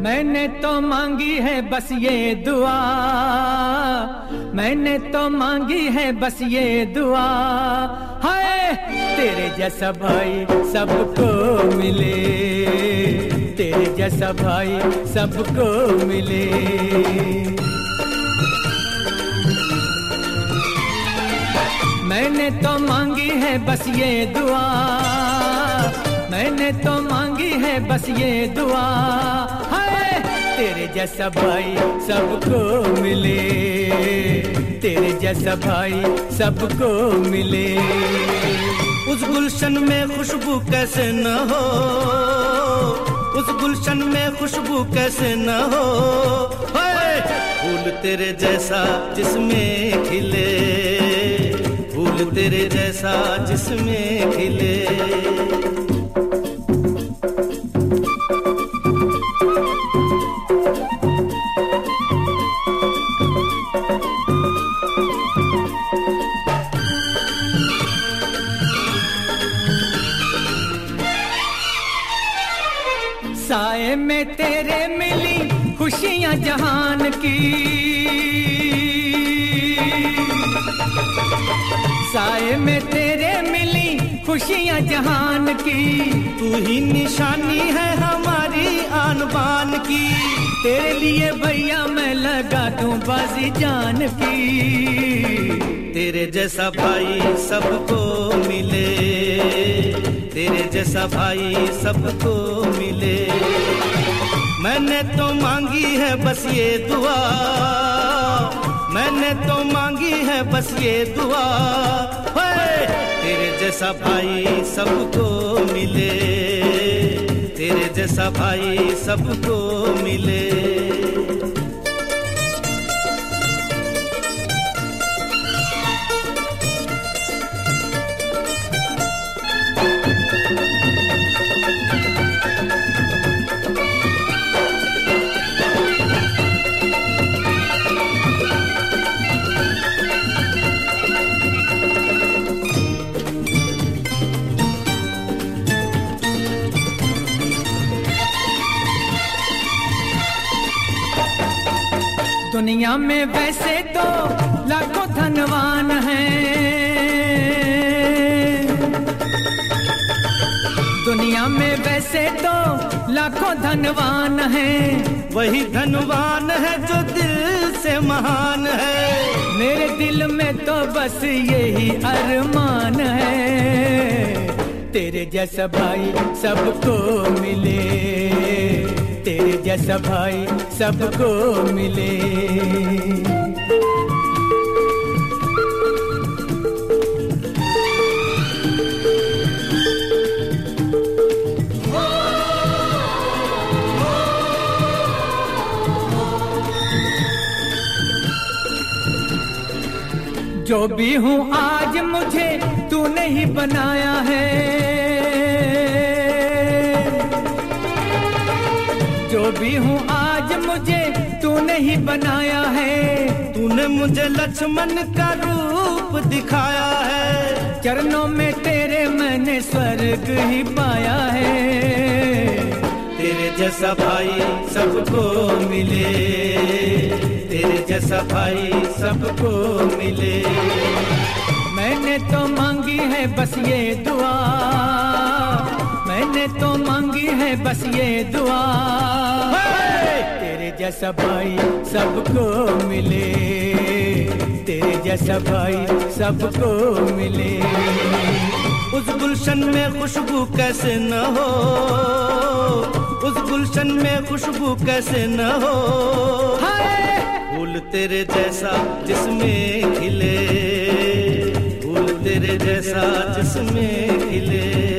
मैंने तो मांगी है बस ये दुआ, मैंने तो मांगी है बस ये दुआ, हाय तेरे जैसा भाई सबको मिले, तेरे जैसा भाई सबको मिले। मैंने तो मांगी है बस ये दुआ, मैंने तो मांगी है बस ये दुआ, हाय तेरे जैसा भाई सबको मिले, तेरे जैसा भाई सबको मिले। उस गुलशन में खुशबू कैसे न हो, उस गुलशन में खुशबू कैसे न हो, हाय फूल तेरे जैसा जिसमें खिले, फूल तेरे जैसा जिसमें खिले। साए में तेरे मिली खुशियां जहान की, साए में तेरे मिली खुशियां जहान की, तू ही निशानी है हमारी आन बान की, तेरे लिए भैया मैं लगा दूं बाजी जान की। तेरे जैसा भाई सबको मिले, तेरे जैसा भाई सबको मिले। मैंने तो मांगी है बस ये दुआ, मैंने तो मांगी है बस ये दुआ, तेरे जैसा भाई सबको मिले, तेरे जैसा भाई सबको मिले। दुनिया में वैसे तो लाखों धनवान हैं, दुनिया में वैसे तो लाखों धनवान हैं, वही धनवान है जो दिल से महान है। मेरे दिल में तो बस यही अरमान है, तेरे जैसा भाई सबको मिले, तेरे जैसा भाई सबको मिले। जो भी हूँ आज मुझे तूने ही बनाया है, जो भी हूँ आज मुझे तूने ही बनाया है। तूने मुझे लक्ष्मण का रूप दिखाया है, चरणों में तेरे मैंने स्वर्ग ही पाया है। तेरे जैसा भाई सबको मिले, तेरे जैसा भाई सबको मिले। मैंने तो मांगी है बस ये दुआ, मैंने तो मांगी है बस ये दुआ, तेरे जैसा भाई सबको मिले, तेरे जैसा भाई सबको मिले। उस गुलशन में खुशबू कैसे न हो, उस गुलशन में खुशबू कैसे न हो, फूल तेरे जैसा जिसमें खिले, फूल तेरे जैसा जिसमें खिले।